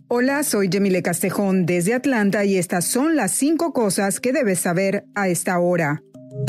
Hola, soy Yemile Castejón desde Atlanta y estas son las 5 cosas que debes saber a esta hora.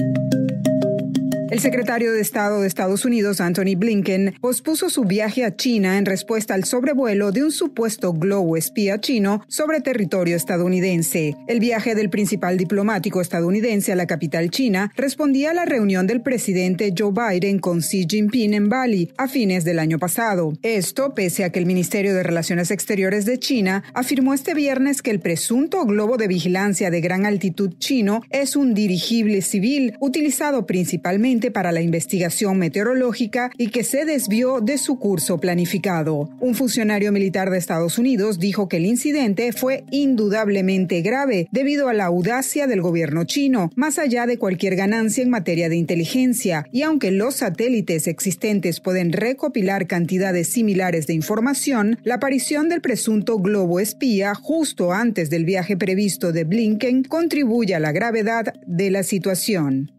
El secretario de Estado de Estados Unidos, Antony Blinken, pospuso su viaje a China en respuesta al sobrevuelo de un supuesto globo espía chino sobre territorio estadounidense. El viaje del principal diplomático estadounidense a la capital china respondía a la reunión del presidente Joe Biden con Xi Jinping en Bali a fines del año pasado. Esto pese a que el Ministerio de Relaciones Exteriores de China afirmó este viernes que el presunto globo de vigilancia de gran altitud chino es un dirigible civil utilizado principalmente para la investigación meteorológica y que se desvió de su curso planificado. Un funcionario militar de Estados Unidos dijo que el incidente fue indudablemente grave debido a la audacia del gobierno chino, más allá de cualquier ganancia en materia de inteligencia, y aunque los satélites existentes pueden recopilar cantidades similares de información, la aparición del presunto globo espía justo antes del viaje previsto de Blinken contribuye a la gravedad de la situación.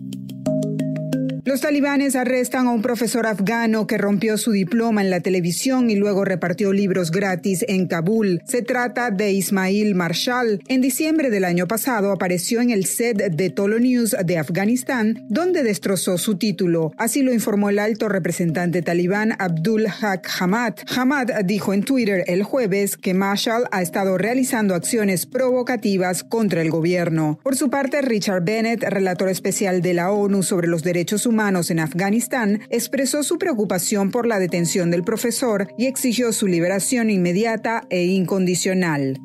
Los talibanes arrestan a un profesor afgano que rompió su diploma en la televisión y luego repartió libros gratis en Kabul. Se trata de Ismail Marshall. En diciembre del año pasado apareció en el set de Tolo News de Afganistán, donde destrozó su título. Así lo informó el alto representante talibán Abdul Haq Hamad. Hamad dijo en Twitter el jueves que Marshall ha estado realizando acciones provocativas contra el gobierno. Por su parte, Richard Bennett, relator especial de la ONU sobre los derechos humanos en Afganistán, expresó su preocupación por la detención del profesor y exigió su liberación inmediata e incondicional.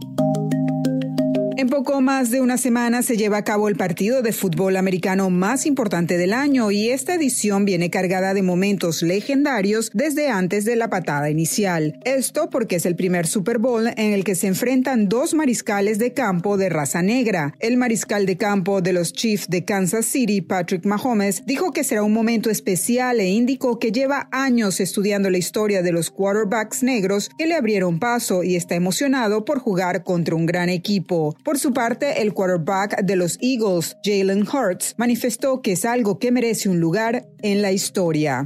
En poco más de una semana se lleva a cabo el partido de fútbol americano más importante del año y esta edición viene cargada de momentos legendarios desde antes de la patada inicial. Esto porque es el primer Super Bowl en el que se enfrentan dos mariscales de campo de raza negra. El mariscal de campo de los Chiefs de Kansas City, Patrick Mahomes, dijo que será un momento especial e indicó que lleva años estudiando la historia de los quarterbacks negros que le abrieron paso y está emocionado por jugar contra un gran equipo. Por su parte, el quarterback de los Eagles, Jalen Hurts, manifestó que es algo que merece un lugar en la historia.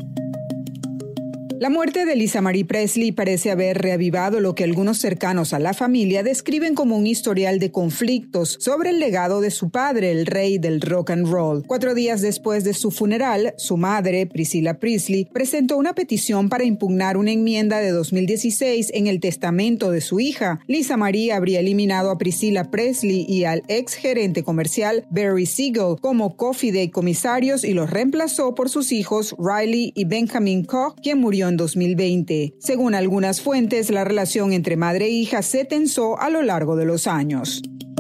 La muerte de Lisa Marie Presley parece haber reavivado lo que algunos cercanos a la familia describen como un historial de conflictos sobre el legado de su padre, el rey del rock and roll. 4 días después de su funeral, su madre, Priscilla Presley, presentó una petición para impugnar una enmienda de 2016 en el testamento de su hija. Lisa Marie habría eliminado a Priscilla Presley y al ex gerente comercial Barry Siegel como cofideicomisarios y los reemplazó por sus hijos Riley y Benjamin Koch, quien murió en 2020. Según algunas fuentes, la relación entre madre e hija se tensó a lo largo de los años.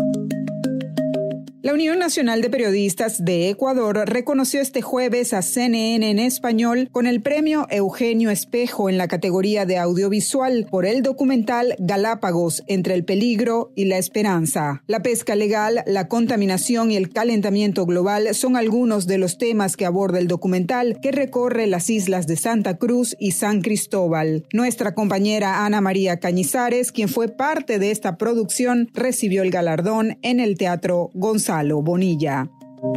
La Unión Nacional de Periodistas de Ecuador reconoció este jueves a CNN en español con el premio Eugenio Espejo en la categoría de audiovisual por el documental Galápagos, entre el peligro y la esperanza. La pesca legal, la contaminación y el calentamiento global son algunos de los temas que aborda el documental, que recorre las islas de Santa Cruz y San Cristóbal. Nuestra compañera Ana María Cañizares, quien fue parte de esta producción, recibió el galardón en el Teatro Gonzalo Bonilla.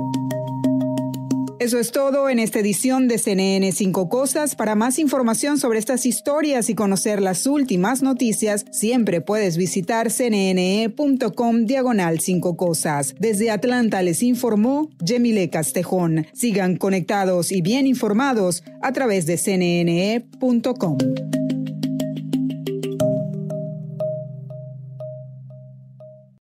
Eso es todo en esta edición de CNN 5 Cosas. Para más información sobre estas historias y conocer las últimas noticias, siempre puedes visitar cnne.com/5 cosas. Desde Atlanta les informó Yemile Castejón. Sigan conectados y bien informados a través de cnne.com.